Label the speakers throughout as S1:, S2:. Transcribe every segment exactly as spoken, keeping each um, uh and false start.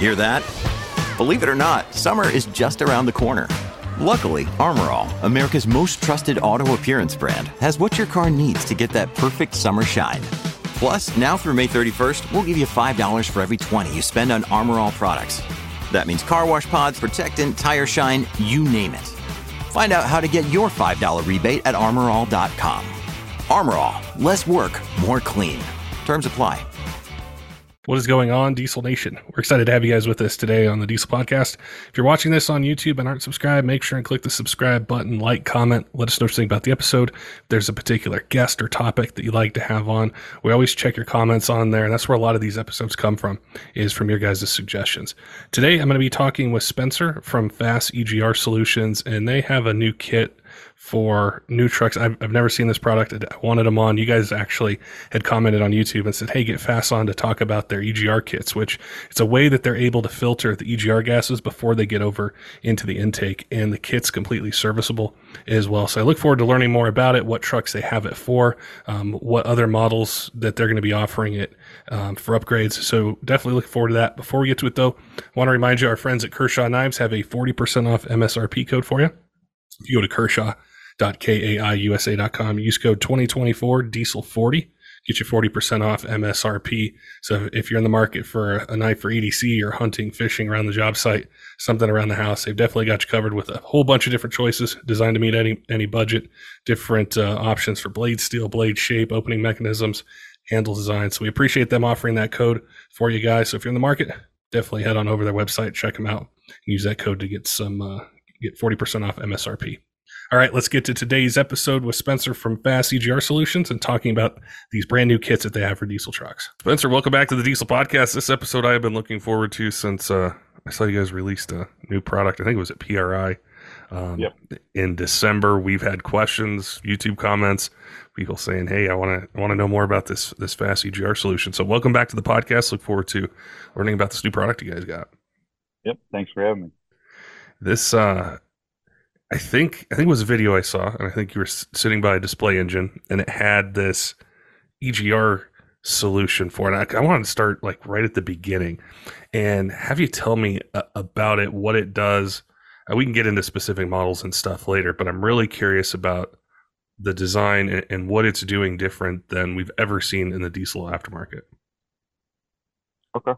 S1: Hear that? Believe it or not, summer is just around the corner. Luckily, Armor All, America's most trusted auto appearance brand, has what your car needs to get that perfect summer shine. Plus, now through May thirty-first, we'll give you five dollars for every twenty you spend on Armor All products. That means car wash pods, protectant, tire shine, you name it. Find out how to get your five dollars rebate at armor all dot com. Armor All, less work, more clean. Terms apply.
S2: What is going on, Diesel Nation? We're excited to have you guys with us today on the Diesel Podcast. If you're watching this on YouTube and aren't subscribed, make sure and click the subscribe button, like, comment, let us know what you think about the episode. If there's a particular guest or topic that you'd like to have on, we always check your comments on there, and that's where a lot of these episodes come from, is from your guys' suggestions. Today, I'm going to be talking with Spencer from Fast E G R Solutions, and they have a new kit for new trucks. I've, I've never seen this product. I wanted them on. You guys actually had commented on YouTube and said, hey, get Fast on to talk about their E G R kits, which it's a way that they're able to filter the E G R gases before they get over into the intake, and the kit's completely serviceable as well. So I look forward to learning more about it, what trucks they have it for, um, what other models that they're going to be offering it um, for upgrades. So definitely looking forward to that. Before we get to it though, I want to remind you, our friends at Kershaw Knives have a forty percent off M S R P code for you. If you go to kershaw dot kaiusa dot com, use code twenty twenty-four diesel forty, get you forty percent off M S R P. So if you're in the market for a knife for E D C or hunting, fishing around the job site, something around the house, they've definitely got you covered with a whole bunch of different choices designed to meet any any budget, different uh, options for blade steel, blade shape, opening mechanisms, handle design. So we appreciate them offering that code for you guys. So if you're in the market, definitely head on over to their website, check them out, and use that code to get some uh, get forty percent off M S R P. All right, let's get to today's episode with Spencer from Fast E G R Solutions and talking about these brand new kits that they have for diesel trucks. Spencer, welcome back to the Diesel Podcast. This episode I have been looking forward to since uh, I saw you guys released a new product. I think it was at P R I um, yep. in December. We've had questions, YouTube comments, people saying, "Hey, I want to I want to know more about this this Fast E G R solution." So welcome back to the podcast. Look forward to learning about this new product you guys got.
S3: Yep, thanks for having me.
S2: This. Uh, I think I think it was a video I saw, and I think you were sitting by a display engine, and it had this E G R solution for it. I, I wanted to start like right at the beginning, and have you tell me uh, about it, what it does. Uh, we can get into specific models and stuff later, but I'm really curious about the design and, and what it's doing different than we've ever seen in the diesel aftermarket.
S3: Okay.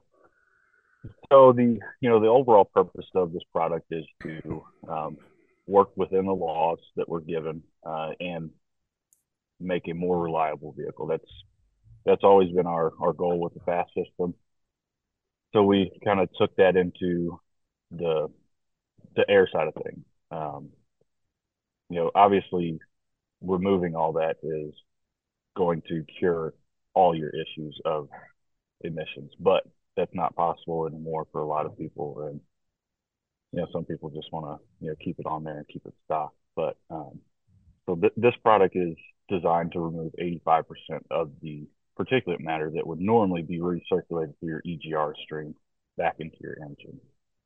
S3: So the you know the overall purpose of this product is to um, work within the laws that we're given uh, and make a more reliable vehicle. That's that's always been our, our goal with the FAST system. So we kind of took that into the the air side of things. Um, you know, obviously, removing all that is going to cure all your issues of emissions, but that's not possible anymore for a lot of people. And you know, some people just want to, you know, keep it on there and keep it stocked. But um, so th- this product is designed to remove eighty-five percent of the particulate matter that would normally be recirculated through your E G R stream back into your engine.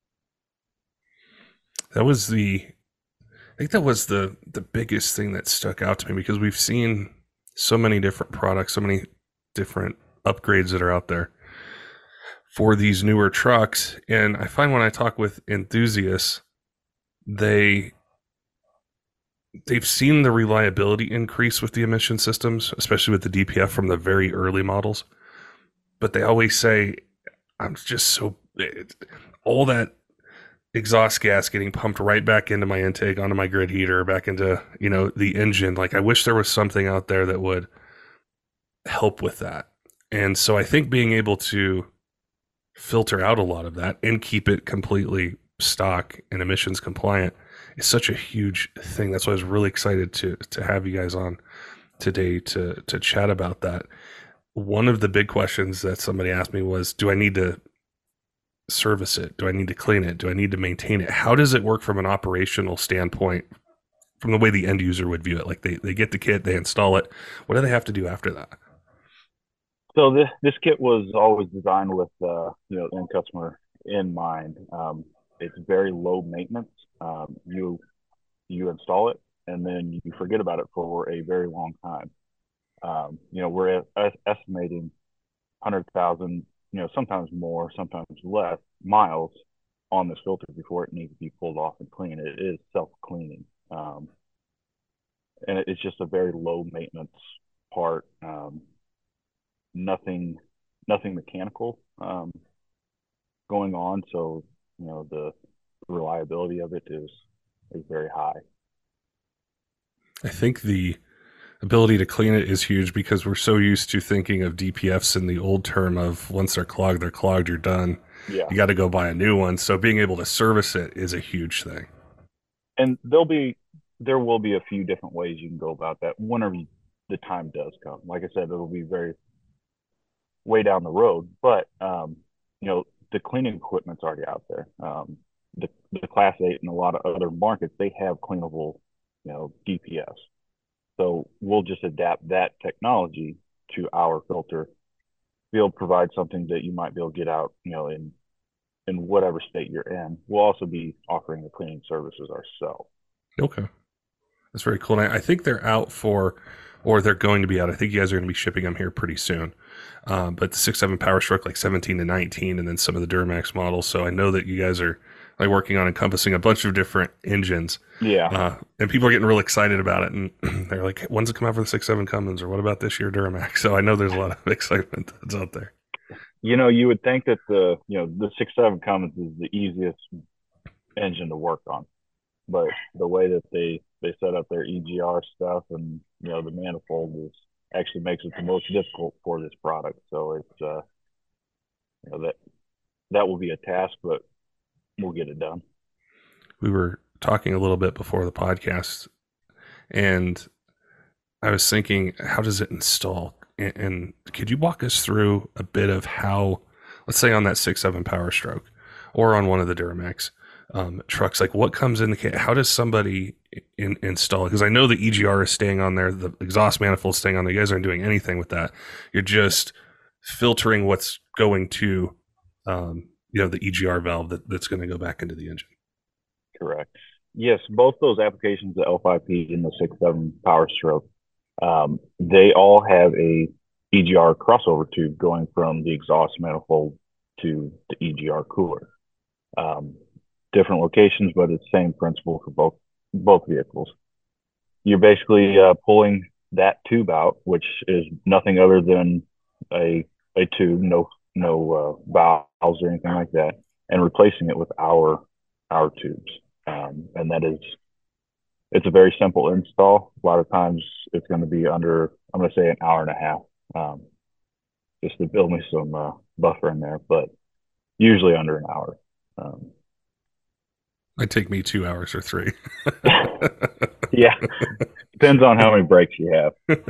S2: That was the, I think that was the the biggest thing that stuck out to me, because we've seen so many different products, so many different upgrades that are out there for these newer trucks. And I find when I talk with enthusiasts, they they've seen the reliability increase with the emission systems, especially with the D P F from the very early models. But they always say, I'm just so, it, all that exhaust gas getting pumped right back into my intake, onto my grid heater, back into, you know, the engine. Like, I wish there was something out there that would help with that. And so I think being able to filter out a lot of that and keep it completely stock and emissions compliant is such a huge thing. That's why I was really excited to to have you guys on today to to chat about that. One of the big questions that somebody asked me was, do I need to service it? Do I need to clean it? Do I need to maintain it? How does it work from an operational standpoint, from the way the end user would view it? Like, they, they get the kit, they install it. What do they have to do after that?
S3: So this this kit was always designed with uh, you know, end customer in mind. Um, it's very low maintenance. Um, you you install it and then you forget about it for a very long time. Um, you know, we're at, estimating one hundred thousand you know, sometimes more, sometimes less miles on this filter before it needs to be pulled off and cleaned. It is self-cleaning. Um, and it's just a very low maintenance part. Um, nothing, nothing mechanical um, going on. So, you know, the reliability of it is, is very high.
S2: I think the ability to clean it is huge because we're so used to thinking of D P Fs in the old term of once they're clogged, they're clogged, you're done.
S3: Yeah.
S2: You got to go buy a new one. So being able to service it is a huge thing.
S3: And there'll be, there will be a few different ways you can go about that whenever you, the time does come. Like I said, it'll be very way down the road, but um, you know, the cleaning equipment's already out there. Um, the, the Class eight and a lot of other markets, they have cleanable, you know, D P Fs. So we'll just adapt that technology to our filter, be able to provide something that you might be able to get out, you know, in in whatever state you're in. We'll also be offering the cleaning services ourselves.
S2: Okay. That's very cool. And I, I think they're out for, or they're going to be out. I think you guys are going to be shipping them here pretty soon. Um, but the six seven Power Stroke, like seventeen to nineteen, and then some of the Duramax models. So I know that you guys are like working on encompassing a bunch of different engines.
S3: Yeah.
S2: Uh, and people are getting real excited about it. And they're like, when's it come out for the six seven Cummins? Or what about this year Duramax? So I know there's a lot of excitement that's out there.
S3: You know, you would think that the, you know, the six seven Cummins is the easiest engine to work on. But the way that they, they set up their E G R stuff and, you know, the manifold is actually makes it the most difficult for this product. So it's, uh, you know, that, that will be a task, but we'll get it done.
S2: We were talking a little bit before the podcast, and I was thinking, how does it install? And, and could you walk us through a bit of how, let's say on that six seven Power Stroke or on one of the Duramax um, trucks, like what comes in the kit? How does somebody in, install it? Because I know the E G R is staying on there, the exhaust manifold is staying on there. You guys aren't doing anything with that. You're just filtering what's going to, um, you know, the E G R valve that, that's going to go back into the engine.
S3: Correct. Yes, both those applications, the L five P and the six seven Power Stroke, um, they all have a E G R crossover tube going from the exhaust manifold to the E G R cooler. Um, different locations, but it's the same principle for both both vehicles. You're basically uh, pulling that tube out, which is nothing other than a a tube, no no uh, valves or anything like that, and replacing it with our our tubes. Um, and that is, it's a very simple install. A lot of times it's going to be under, I'm going to say an hour and a half, um, just to build me some uh, buffer in there, but usually under an hour. Um,
S2: It'd take me two hours or three.
S3: Yeah. Depends on how many brakes you have.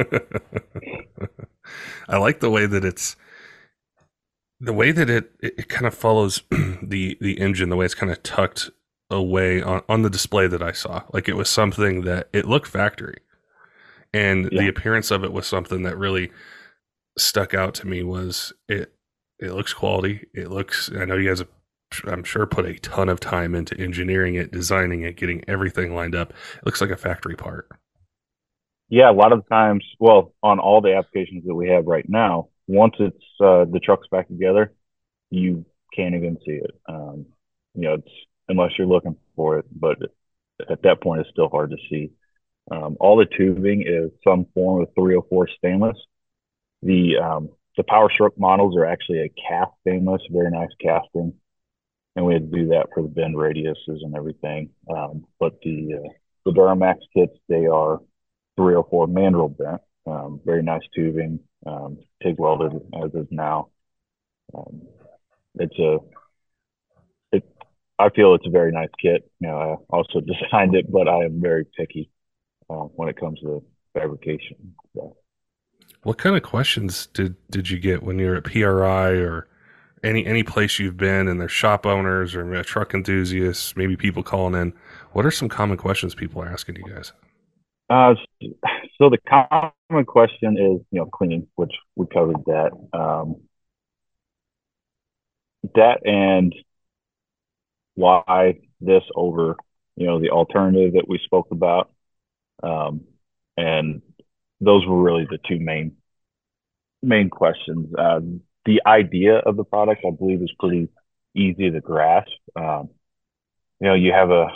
S2: I like the way that it's, the way that it, it, it kind of follows the, the engine, the way it's kind of tucked away on, on the display that I saw. Like it was something that it looked factory, and yeah. The appearance of it was something that really stuck out to me. Was it, it looks quality. It looks, I know you guys have, I'm sure, put a ton of time into engineering it, designing it, getting everything lined up. It looks like a factory part.
S3: Yeah. A lot of times, well, on all the applications that we have right now, once it's, uh, the truck's back together, you can't even see it. Um, you know, it's, unless you're looking for it, but at that point, it's still hard to see. Um, all the tubing is some form of three oh four stainless. The um, the Power Stroke models are actually a cast stainless, very nice casting, and we had to do that for the bend radiuses and everything. Um, but the uh, the Duramax kits, they are three oh four mandrel bent, um, very nice tubing, um, TIG welded as is now. Um, it's a I feel it's a very nice kit. You know, I also designed it, but I am very picky uh, when it comes to fabrication. So.
S2: What kind of questions did, did you get when you were at P R I or any any place you've been, and there's shop owners or truck enthusiasts, maybe people calling in? What are some common questions people are asking you guys?
S3: Uh, so the common question is, you know, cleaning, which we covered that. Um, that and why this over, you know, the alternative that we spoke about. Um, and those were really the two main, main questions. Uh, the idea of the product, I believe, is pretty easy to grasp. Um, you know, you have a,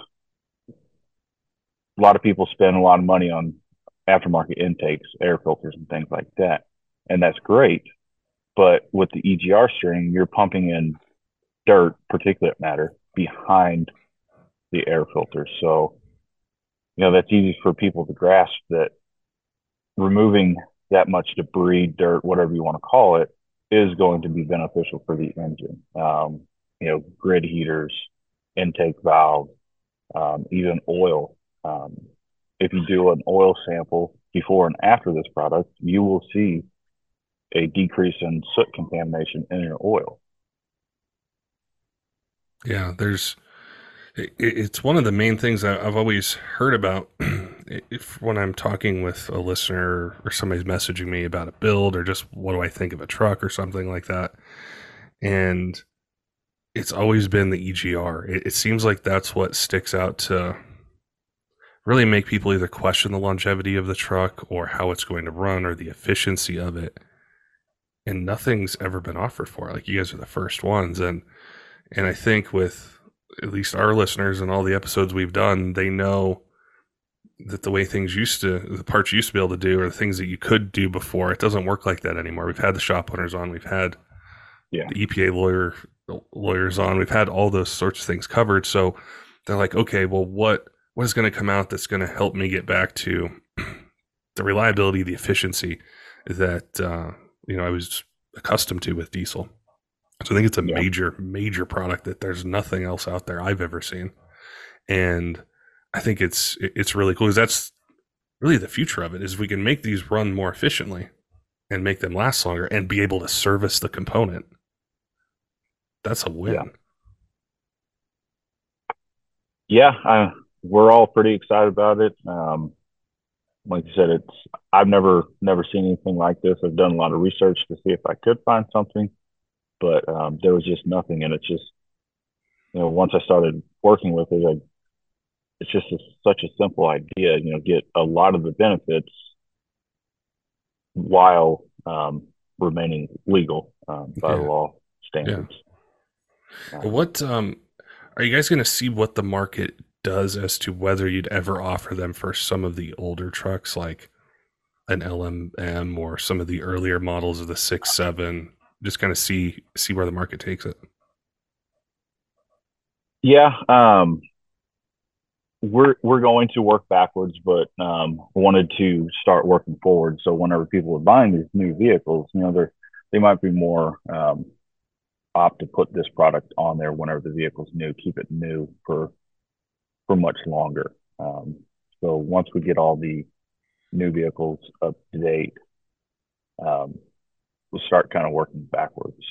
S3: a lot of people spend a lot of money on aftermarket intakes, air filters, and things like that, and that's great. But with the E G R string, you're pumping in dirt, particulate matter, behind the air filter. So, you know, that's easy for people to grasp that removing that much debris, dirt, whatever you want to call it, is going to be beneficial for the engine. Um, you know, grid heaters, intake valve, um, even oil. Um, if you do an oil sample before and after this product, you will see a decrease in soot contamination in your oil.
S2: Yeah, there's it, it's one of the main things that I've always heard about if when I'm talking with a listener or somebody's messaging me about a build or just what do I think of a truck or something like that. And it's always been the E G R. It, it seems like that's what sticks out to really make people either question the longevity of the truck or how it's going to run or the efficiency of it. And nothing's ever been offered for it. Like, you guys are the first ones. And and I think with at least our listeners and all the episodes we've done, they know that the way things used to, the parts you used to be able to do, or the things that you could do before, it doesn't work like that anymore. We've had the shop owners on, we've had yeah. the E P A lawyer lawyers on, we've had all those sorts of things covered. So they're like, okay, well, what what is going to come out that's going to help me get back to the reliability, the efficiency that uh, you know I was accustomed to with diesel. So I think it's a yeah. major, major product that there's nothing else out there I've ever seen. And I think it's it's really cool because that's really the future of it, is we can make these run more efficiently and make them last longer and be able to service the component. That's a win.
S3: Yeah, yeah I, we're all pretty excited about it. Um, like you said, it's I've never never seen anything like this. I've done a lot of research to see if I could find something, but um, there was just nothing. And it's just, you know, once I started working with it, I, it's just a, such a simple idea. You know, get a lot of the benefits while um, remaining legal um, by yeah. law standards.
S2: Yeah. What um, are you guys going to see what the market does as to whether you'd ever offer them for some of the older trucks like an L M M or some of the earlier models of the six seven? Just kind of see see where the market takes it.
S3: Yeah, um, we're we're going to work backwards, but um, wanted to start working forward. So whenever people are buying these new vehicles, you know, they're they might be more um, opt to put this product on there whenever the vehicle's new, keep it new for for much longer. Um, so once we get all the new vehicles up to date, um, we'll start kind of working backwards.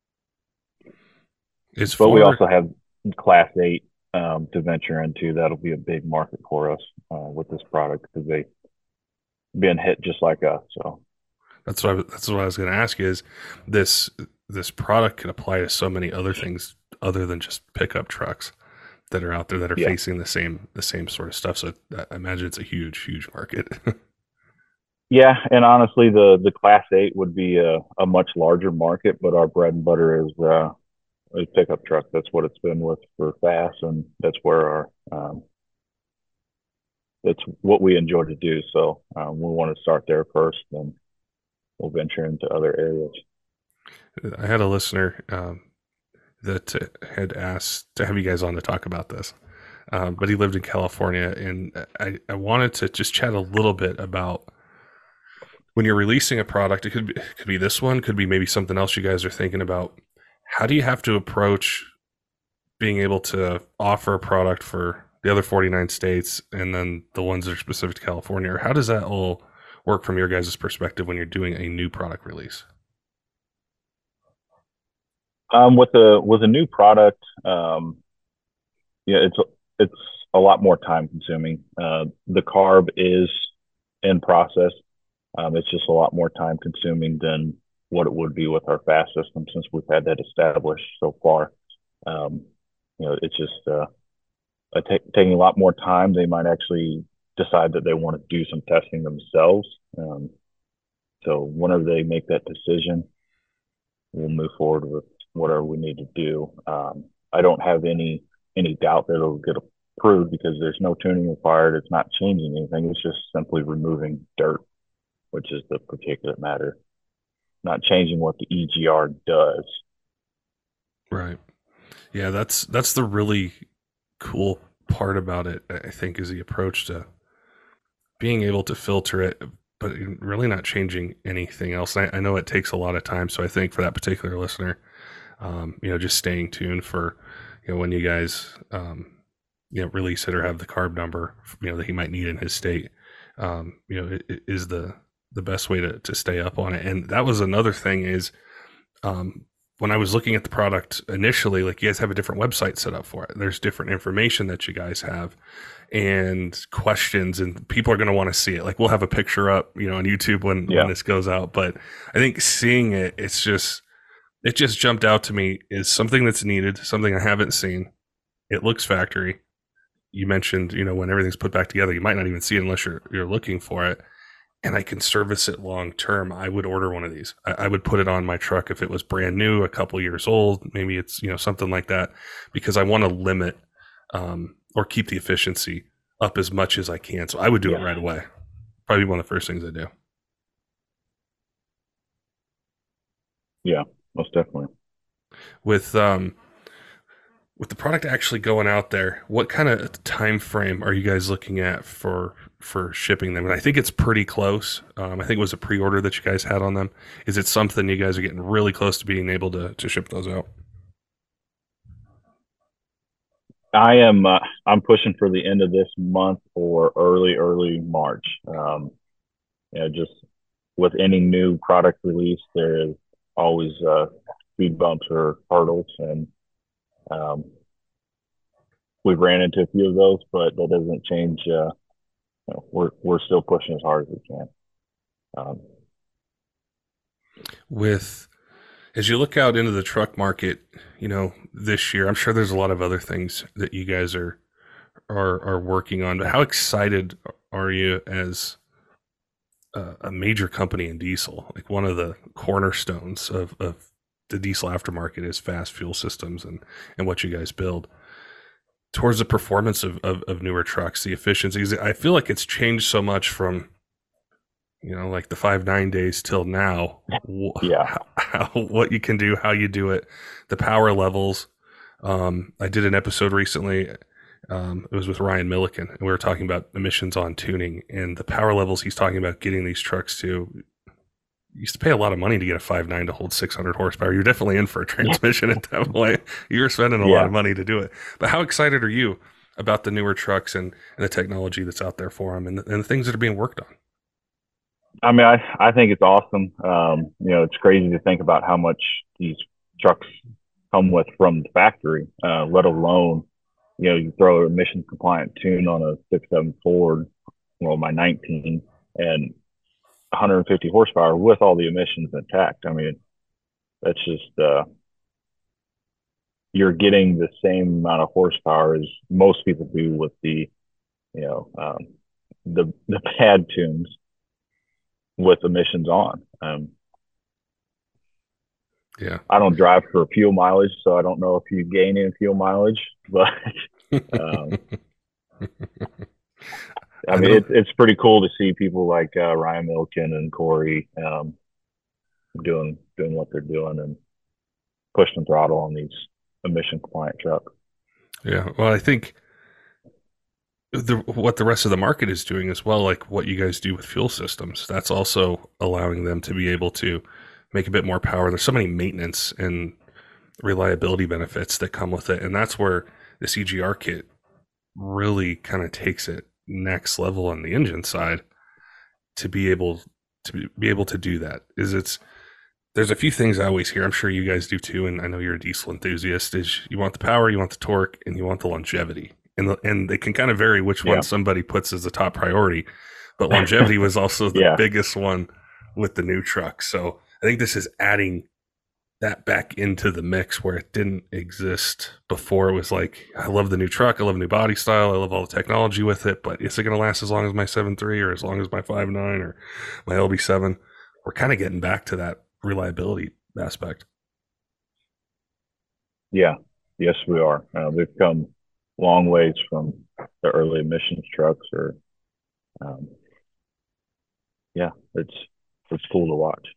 S2: It's
S3: but
S2: for...
S3: we also have Class eight um, to venture into. That'll be a big market for us uh, with this product because they've been hit just like us. So
S2: that's what I, that's what I was going to ask you, is this this product can apply to so many other things other than just pickup trucks that are out there that are yeah. facing the same the same sort of stuff. So I imagine it's a huge, huge market.
S3: Yeah, and honestly, the the Class eight would be a, a much larger market, but our bread and butter is uh, a pickup truck. That's what it's been with for Fast, and that's where our um, that's what we enjoy to do. So um, we want to start there first, and we'll venture into other areas.
S2: I had a listener um, that had asked to have you guys on to talk about this, um, but he lived in California, and I, I wanted to just chat a little bit about when you're releasing a product. It could be, it could be this one, could be maybe something else you guys are thinking about. How do you have to approach being able to offer a product for the other forty-nine states and then the ones that are specific to California? Or how does that all work from your guys' perspective when you're doing a new product release?
S3: Um, with a with a new product, um, yeah, it's it's a lot more time consuming. Uh, the carb is in process. Um, it's just a lot more time consuming than what it would be with our Fast system, since we've had that established so far. Um, you know, it's just uh, a t- taking a lot more time. They might actually decide that they want to do some testing themselves. Um, so whenever they make that decision, we'll move forward with whatever we need to do. Um, I don't have any any doubt that it'll get approved because there's no tuning required. It's not changing anything. It's just simply removing dirt, which is the particulate matter, not changing what the E G R does.
S2: Right. Yeah, that's that's the really cool part about it, I think, is the approach to being able to filter it, but really not changing anything else. I, I know it takes a lot of time, so I think for that particular listener, um, you know, just staying tuned for, you know, when you guys, um, you know, release it or have the carb number, you know, that he might need in his state, um, you know, it, it is the the best way to to stay up on it. And that was another thing is, um, when I was looking at the product initially, like you guys have a different website set up for it. There's different information that you guys have and questions, and people are going to want to see it. Like we'll have a picture up, you know, on YouTube when, yeah. when this goes out. But I think seeing it, it's just, it just jumped out to me is something that's needed, something I haven't seen. It looks factory. You mentioned, you know, when everything's put back together, you might not even see it unless you're, you're looking for it. And I can service it long term. I would order one of these. I, I would put it on my truck if it was brand new, a couple years old. Maybe it's, you know, something like that, because I want to limit um, or keep the efficiency up as much as I can. So I would do yeah. it right away. Probably one of the first things I do.
S3: Yeah, most definitely.
S2: With um, with the product actually going out there, what kind of time frame are you guys looking at for for shipping them? And I think it's pretty close. Um, I think it was a pre-order that you guys had on them. Is it something you guys are getting really close to being able to to ship those out?
S3: I am. Uh, I'm pushing for the end of this month or early, early March. Um, you know, just with any new product release, there is always uh, speed bumps or hurdles, and um, we've ran into a few of those, but that doesn't change. Uh, you know, we're we're still pushing as hard as we can. Um,
S2: with as you look out into the truck market, you know, this year, I'm sure there's a lot of other things that you guys are are are working on. But how excited are you as a, a major company in diesel? Like one of the cornerstones of, of the diesel aftermarket is fast fuel systems and and what you guys build towards the performance of, of, of newer trucks, the efficiencies. I feel like it's changed so much from, you know, like the five, nine days till now.
S3: Yeah.
S2: How, how, what you can do, how you do it, the power levels. Um, I did an episode recently. Um, it was with Ryan Milliken, and we were talking about emissions on tuning and the power levels he's talking about getting these trucks to. You used to pay a lot of money to get a five nine to hold six hundred horsepower. You're definitely in for a transmission at that point. You're spending a yeah. lot of money to do it. But how excited are you about the newer trucks and, and the technology that's out there for them and the, and the things that are being worked on?
S3: I mean, I, I think it's awesome. Um, you know, it's crazy to think about how much these trucks come with from the factory, uh, let alone, you know, you throw an emissions compliant tune on a six seven Ford, well, my nineteen, and one hundred fifty horsepower with all the emissions intact. I mean, that's just, uh, you're getting the same amount of horsepower as most people do with the, you know, um, the, the pad tunes with emissions on. Um,
S2: yeah.
S3: I don't drive for fuel mileage, so I don't know if you gain in fuel mileage, but, um, I mean, it's it's pretty cool to see people like uh, Ryan Milliken and Corey um, doing doing what they're doing and pushing throttle on these emission compliant trucks.
S2: Yeah, well, I think the what the rest of the market is doing as well, like what you guys do with fuel systems, that's also allowing them to be able to make a bit more power. There's so many maintenance and reliability benefits that come with it, and that's where the C G R kit really kind of takes it next level on the engine side to be able to be able to do that. Is it's there's a few things I always hear, I'm sure you guys do too, and I know you're a diesel enthusiast, is you want the power, you want the torque, and you want the longevity, and the, and they can kind of vary which yeah. one somebody puts as the top priority, but longevity was also the yeah. biggest one with the new truck. So I think this is adding that back into the mix where it didn't exist before. It was like, I love the new truck, I love the new body style, I love all the technology with it, but is it going to last as long as my seven three or as long as my five nine or my L B seven? We're kind of getting back to that reliability aspect.
S3: Yeah, yes, we are. Uh, we've come long ways from the early emissions trucks, or um, yeah, it's it's cool to watch.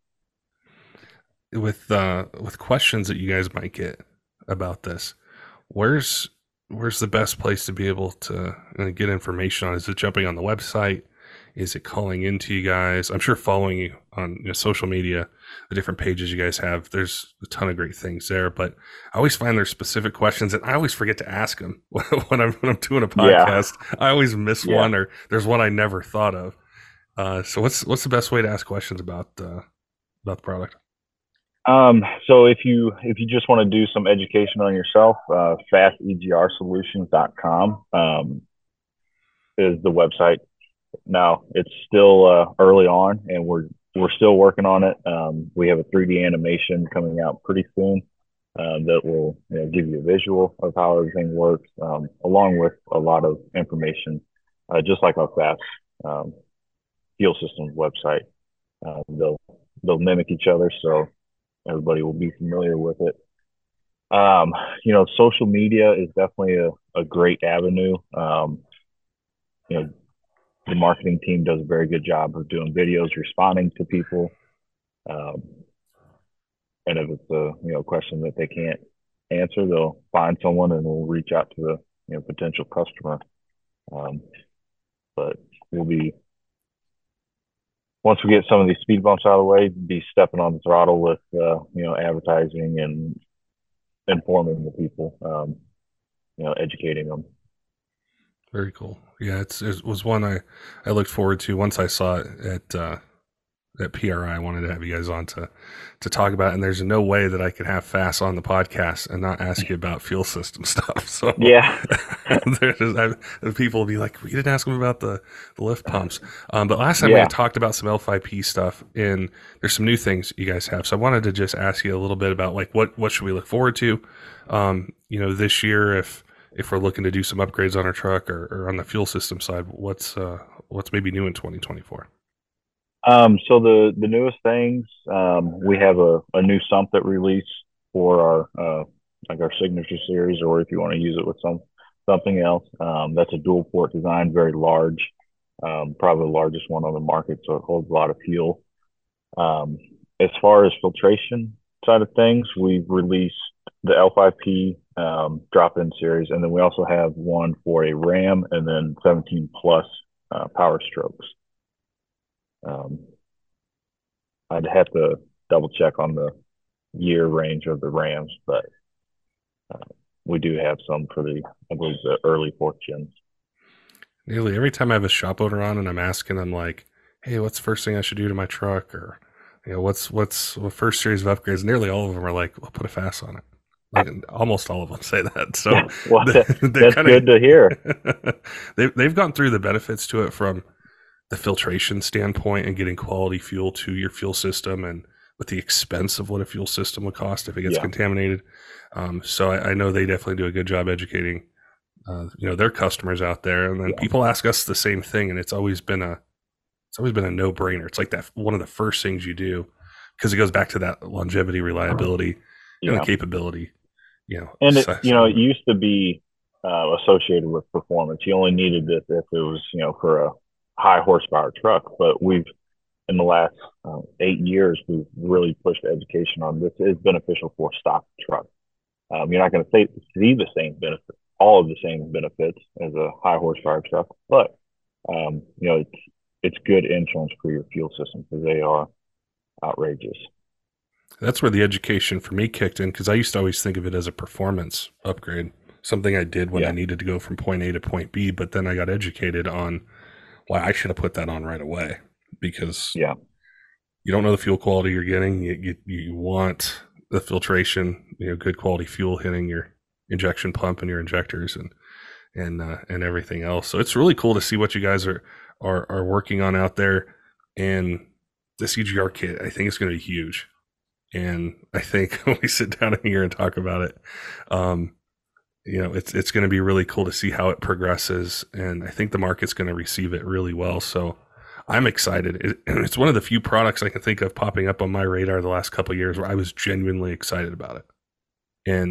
S2: With uh, with questions that you guys might get about this, where's where's the best place to be able to uh, get information on? Is it jumping on the website? Is it calling into you guys? I'm sure following you on you know, social media, the different pages you guys have, there's a ton of great things there. But I always find there's specific questions, and I always forget to ask them when I'm when I'm doing a
S3: Yeah,
S2: podcast. I always miss
S3: yeah.
S2: one, or there's one I never thought of. Uh, so what's what's the best way to ask questions about uh, about the product?
S3: Um, so if you if you just want to do some education on yourself, uh, fast e g r solutions dot com um, is the website. Now it's still uh, early on, and we're we're still working on it. Um, we have a three D animation coming out pretty soon uh, that will you know, give you a visual of how everything works, um, along with a lot of information, uh, just like our fast um, fuel systems website. Uh, they'll they'll mimic each other, so everybody will be familiar with it. Um, you know, social media is definitely a, a great avenue. Um, you know, the marketing team does a very good job of doing videos, responding to people. Um, and if it's a you know question that they can't answer, they'll find someone and we'll reach out to the you know potential customer. Um, but we'll be once we get some of these speed bumps out of the way, be stepping on the throttle with uh, you know advertising and informing the people, um, you know, educating them.
S2: Very cool. Yeah, it's it was one I I looked forward to once I saw it at uh, at P R I. I wanted to have you guys on to to talk about it, and there's no way that I could have Fast on the podcast and not ask you about fuel system stuff. So
S3: Yeah,
S2: there's I, people will be like, we didn't ask them about the, the lift pumps. Um, but last time we
S3: yeah,
S2: had talked about some L five P stuff, and there's some new things you guys have. So I wanted to just ask you a little bit about like what what should we look forward to, um, you know, this year if if we're looking to do some upgrades on our truck or, or on the fuel system side. What's uh, what's maybe new in twenty twenty-four?
S3: Um, so the the newest things, um, we have a, a new sump that released for our uh, like our signature series, or if you want to use it with some something else. Um, that's a dual port design, very large, um, probably the largest one on the market, so it holds a lot of fuel. Um, as far as filtration side of things, we've released the L five P um, drop-in series, and then we also have one for a Ram and then seventeen plus uh, Power Strokes. Um, I'd have to double check on the year range of the Rams, but uh, we do have some for the, I believe, the early fourth gens.
S2: Nearly every time I have a shop owner on and I'm asking them like, hey, what's the first thing I should do to my truck? Or, you know, what's, what's the first series of upgrades? Nearly all of them are like, well, put a Fast on it. Like almost all of them say that. So
S3: well,
S2: they,
S3: that's
S2: kinda,
S3: good to hear.
S2: they've, they've gone through the benefits to it from the filtration standpoint and getting quality fuel to your fuel system, and with the expense of what a fuel system would cost if it gets yeah. contaminated. Um, so I, I know they definitely do a good job educating, uh, you know, their customers out there. And then yeah. people ask us the same thing, and it's always been a, it's always been a no brainer. It's like that one of the first things you do, because it goes back to that longevity, reliability, yeah. and the capability. You know,
S3: and it, you know, it used to be uh, associated with performance. You only needed this if it was, you know, for a high horsepower truck, but we've in the last uh, eight years we've really pushed education on this is beneficial for stock truck. Um, you're not going to see the same benefits, all of the same benefits as a high horsepower truck, but um, you know it's it's good insurance for your fuel system because they are outrageous.
S2: That's where the education for me kicked in, because I used to always think of it as a performance upgrade, something I did when yeah. I needed to go from point A to point B, but then I got educated on why I should have put that on right away, because
S3: yeah.
S2: you don't know the fuel quality you're getting. You, you, you want the filtration, you know, good quality fuel hitting your injection pump and your injectors and and uh, and everything else. So it's really cool to see what you guys are are, are working on out there. And the C G R kit, I think, is going to be huge. And I think when we sit down in here and talk about it, um, you know, it's it's going to be really cool to see how it progresses, and I think the market's going to receive it really well. So I'm excited. It, it's one of the few products I can think of popping up on my radar the last couple of years where I was genuinely excited about it. And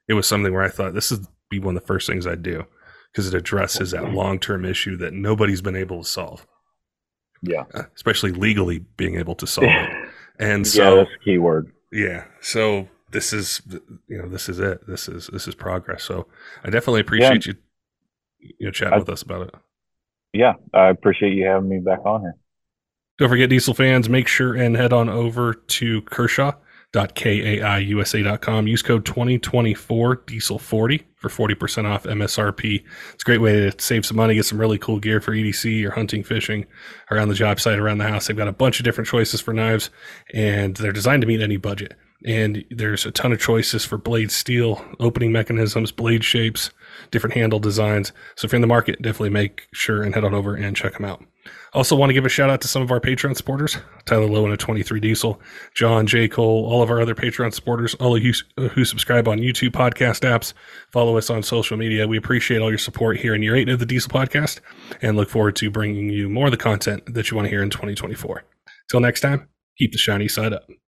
S2: it was something where I thought this is be one of the first things I'd do because it addresses that long-term issue that nobody's been able to solve.
S3: Yeah.
S2: Uh, especially legally being able to solve it. And so,
S3: yeah, that's the key word.
S2: Yeah. So this is, you know, this is it. This is, this is progress. So I definitely appreciate yeah. you, you know, chatting I, with us about it.
S3: Yeah. I appreciate you having me back on here.
S2: Don't forget, Diesel fans, make sure and head on over to Kershaw dot kaiusa dot com. Use code twenty twenty-four diesel forty for forty percent off M S R P. It's a great way to save some money, get some really cool gear for E D C or hunting, fishing, around the job site, around the house. They've got a bunch of different choices for knives, and they're designed to meet any budget. And there's a ton of choices for blade steel, opening mechanisms, blade shapes, different handle designs. So if you're in the market, definitely make sure and head on over and check them out. Also want to give a shout out to some of our Patreon supporters, Tyler Lowen at twenty-three Diesel, John J. Cole, all of our other Patreon supporters, all of you who subscribe on YouTube podcast apps, follow us on social media. We appreciate all your support here in year eight of the Diesel Podcast and look forward to bringing you more of the content that you want to hear in twenty twenty-four. Till next time, keep the shiny side up.